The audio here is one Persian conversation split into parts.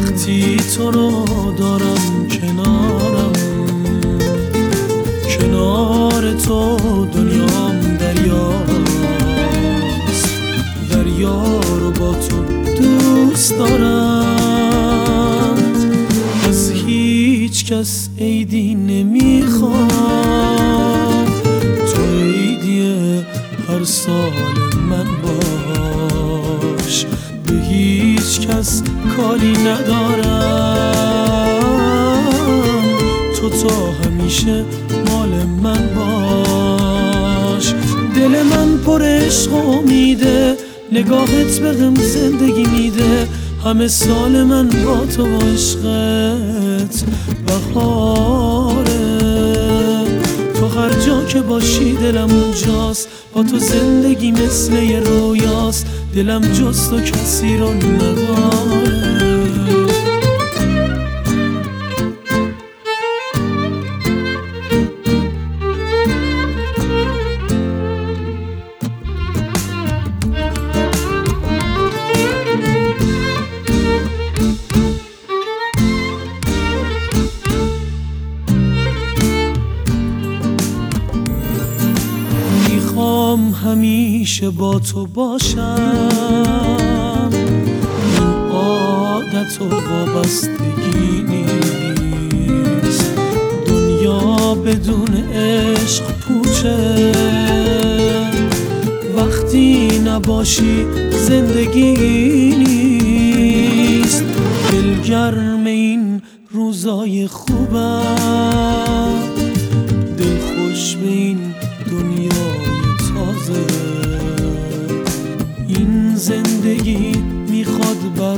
وقتی تو رو دارم کنارم، کنار تو دنیام دریاست، دریا رو با تو دوست دارم. از هیچ کس عیدی نمیخوام، تو عیدی هر سال من باش. به هیچ کس کاری ندارم، تو تا همیشه مال من باش. دل من پر عشق و امیده، نگاهت بهم زندگی میده. همه سال من با تو و عشقت بهاره. تو هر جا که باشی دلم اونجاست، با تو زندگی مثل یه رویاست. دلم جز تو کسی رو نداره. همیشه با تو باشم، این عادت و وابستگی نیست. دنیا بدون عشق پوچه، وقتی نباشی زندگی نیست. دلگرم این روزای خوبم، دل خوش به این دنیای تازه. این زندگی میخواد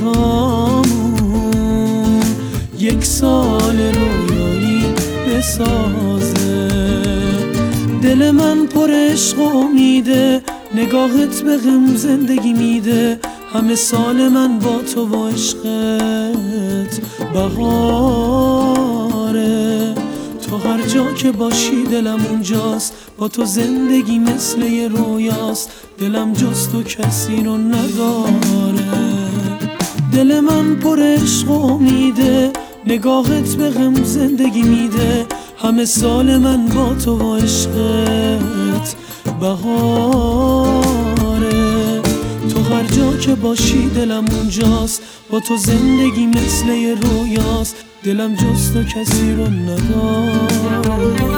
برامون یک سال رویایی بسازه. دل من پر عشق و امیده، نگاهت بهم زندگی میده. همه سال من با تو و عشقت بهاره. تو هر جا که باشی دلم اونجاست، با تو زندگی مثل یه رویاست. دلم جز تو کسی رو نداره. دل من پر عشق و امیده، نگاهت بهم زندگی میده. همه سال من با تو و عشقت بهاره. تو هر جا که باشی دلم اونجاست، با تو زندگی مثل یه رویاست. دلم جز تو کسی رو نداره.